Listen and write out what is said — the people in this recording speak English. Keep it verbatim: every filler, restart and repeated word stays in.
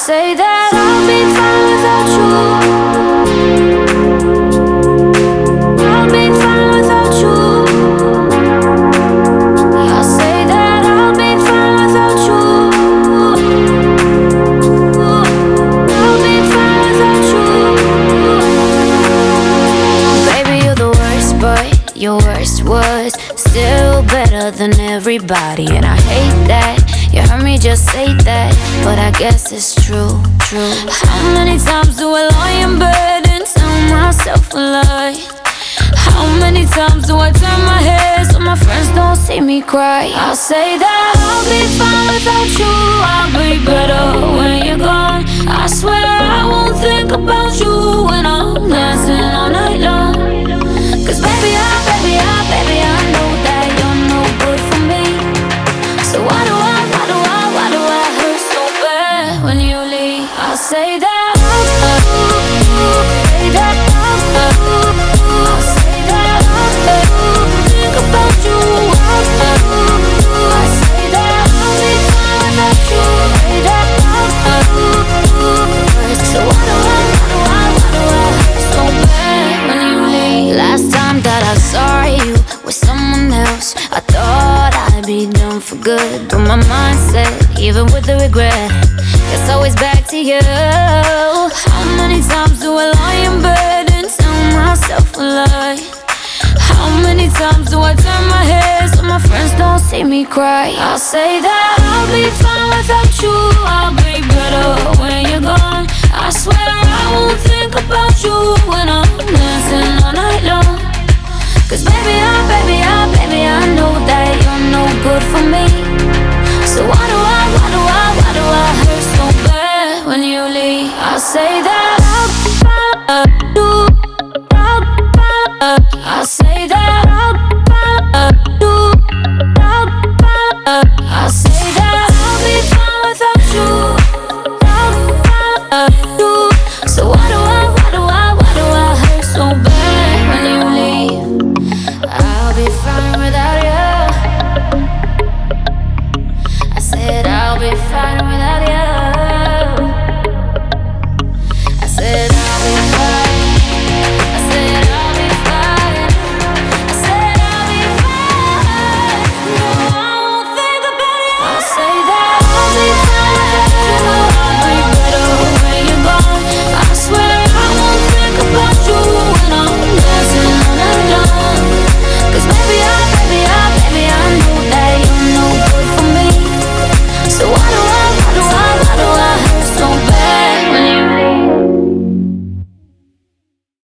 say that I'll be fine without you. I'll be fine without you. I say that I'll be fine without you. I'll be fine without you. Baby, you're the worst, but your worst was still better than everybody. And I hate that you heard me just say that, but I guess it's true, true. How many times do I lie in bed and tell myself a lie? How many times do I turn my head so my friends don't see me cry? I'll say that I'll be fine without you. I'll be better when you're gone. I swear I won't think about you when I'm dancing all night long. Cause baby, I, baby, I, baby, I know that you're no good for me. So why do I when you leave? I'll say that I'll say that I'll say that I'll think about you. I say that I'll be fine without you. Say that I'll so why do I, why do I, why do I hurt so bad when you leave? Last time that I saw you with someone else, I thought I'd be done for good, but my mind said, even with the regret, it's always back to you. How many times do I lie in bed and tell myself a lie? How many times do I turn my head so my friends don't see me cry? I'll say that I'll be fine without you. I'll be better when you're gone. I swear I won't think about you when I'm